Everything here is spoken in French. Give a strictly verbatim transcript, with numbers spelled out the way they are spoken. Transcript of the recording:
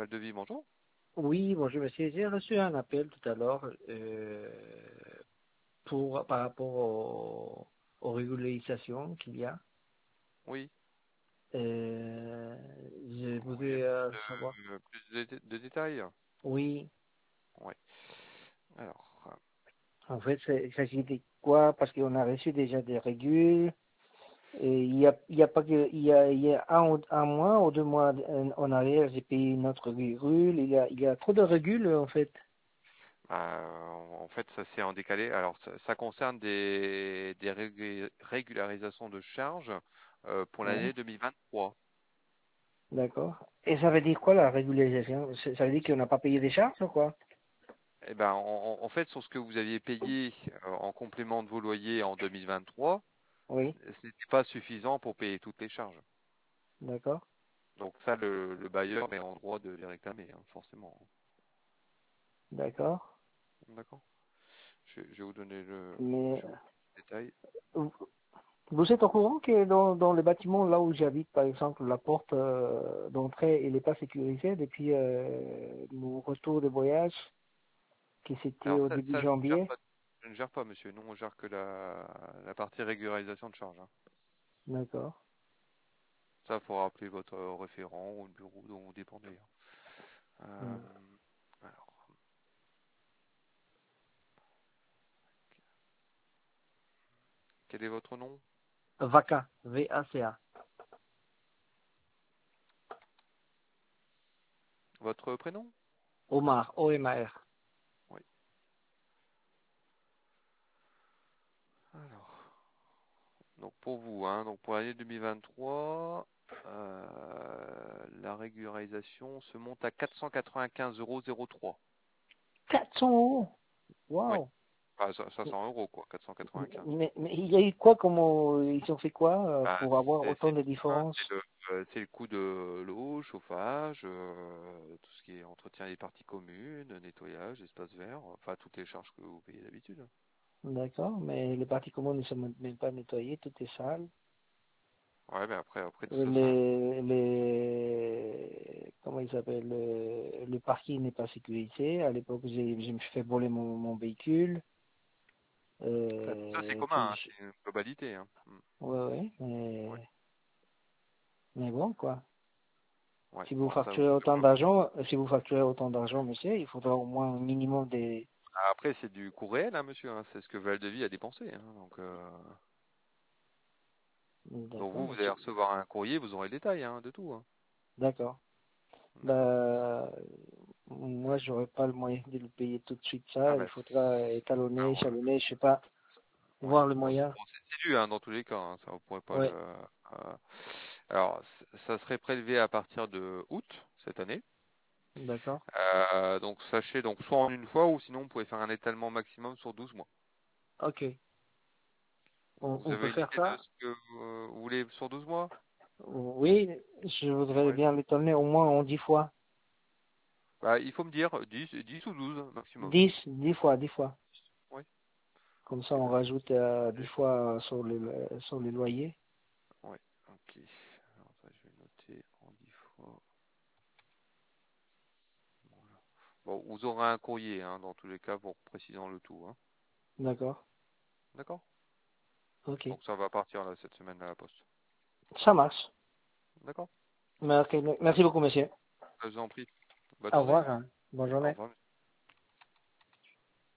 Valdevis, bonjour. Oui, bonjour monsieur. J'ai reçu un appel tout à l'heure euh, pour par rapport au- aux régularisations qu'il y a. Oui. Euh, je Vous voulez voudrais euh, savoir. plus de, plus de, dé- de détails? Oui, Oui. Alors, euh, en fait, c'est- il s'agit de quoi? Parce qu'on a reçu déjà des régules. Et il y a, il y a pas que, il y a, il y a un, ou- un mois ou deux mois en en arrière, j'ai payé notre régule. Il y a, il y a trop de régules en fait. bah, en fait, ça c'est en décalé. Alors, ça, ça concerne des, des régul- régularisations de charges euh, pour Ouais, l'année deux mille vingt-trois. d'accord. Et ça veut dire quoi la régularisation? Ça ça veut dire qu'on n'a pas payé des charges ou quoi? Eh ben, en, en fait, sur ce que vous aviez payé euh, en complément de vos loyers en deux mille vingt-trois, Oui, ce n'était pas suffisant pour payer toutes les charges. d'accord. Donc ça, le, le bailleur est en droit de les réclamer, hein, forcément. D'accord. D'accord. Je, je vais vous donner le, Mais je vais vous donner le détail. vous vous êtes au courant que dans, dans le bâtiment là où j'habite, par exemple, la porte euh, d'entrée, elle n'est pas sécurisée depuis euh, mon retour de voyage, qui c'était Alors au ça, début ça je ne gère janvier. pas, je ne gère pas, monsieur. Nous, on gère que la, la partie régularisation de charge, hein. D'accord. Ça, il faut rappeler votre euh, référent ou le bureau dont vous dépendez, hein. Euh, Hmm. alors, quel est votre nom? VACA, V A C A. Votre prénom? Omar, O M A R. Oui. Alors, donc pour vous, hein, donc pour l'année deux mille vingt-trois, euh, la régularisation se monte à quatre cent quatre-vingt-quinze euros zéro trois. quatre cents euros. Oui. Waouh. Enfin, ça- cinq cents euros, quoi, quatre cent quatre-vingt-quinze. Mais, mais il y a eu quoi, comment ils ont fait quoi euh, Bah, pour avoir c'est autant c'est de tout, hein. différences? C'est le, euh, c'est le coût de l'eau, chauffage, euh, tout ce qui est entretien des parties communes, nettoyage, espace vert, enfin toutes les charges que vous payez d'habitude. D'accord, mais les parties communes ne sont même pas nettoyées, tout est sale. Ouais, mais après, après tout ça, ça. Les, les, comment il s'appelle, le, le parking n'est pas sécurisé. À l'époque, j'ai, je me suis fait voler mon, mon véhicule. Ça, tout ça, c'est Euh, puis, commun, hein, je- c'est une globalité, hein. Mm. ouais, ouais, Ouais, mais, mais bon, quoi. ouais. Si vous Bon, ça, facturez je autant peux- d'argent, si vous facturez autant d'argent, monsieur, il faudra au moins un minimum des, Après, c'est du coût réel, hein, monsieur, hein. C'est ce que Valdevie a dépensé, hein. Donc, euh, donc d'accord, vous, vous allez monsieur. recevoir un courrier, vous aurez le détail, hein, de tout, hein. D'accord. D'accord? Bah, moi, j'aurais pas le moyen de le payer tout de suite Ah ça. Il bah, faudra c'est- étalonner, alors, échalonner, je sais pas, ouais. voir le Bon, c'est moyen. bon, c'est- c'est dû, hein, dans tous les cas, hein, ça, vous pourrez pas le. Ouais, euh, Alors, c- ça serait prélevé à partir de août cette année. d'accord. Euh, donc, sachez donc soit en une fois ou sinon vous pouvez faire un étalement maximum sur douze mois. Ok. On, Vous on peut avez une faire idée de ça? ce que euh, vous voulez sur douze mois? Oui, je voudrais Ouais. bien l'étonner au moins en dix fois. Bah, il faut me dire dix, dix ou douze maximum. Dix, dix fois, dix fois. Oui. Comme ça, Ok, on bah je rajoute euh, dix fois sur les, sur les loyers. ouais, ok. Alors ça, je vais noter en dix fois. Voilà. Bon, vous aurez un courrier, hein, dans tous les cas pour précisant le tout, hein. D'accord. D'accord? Ok. Donc ça va partir là cette semaine à la poste. Ça marche. D'accord? Merci, merci beaucoup, monsieur. Je vous en prie. Bonne Au journée. revoir, hein. Bonne Au journée. revoir.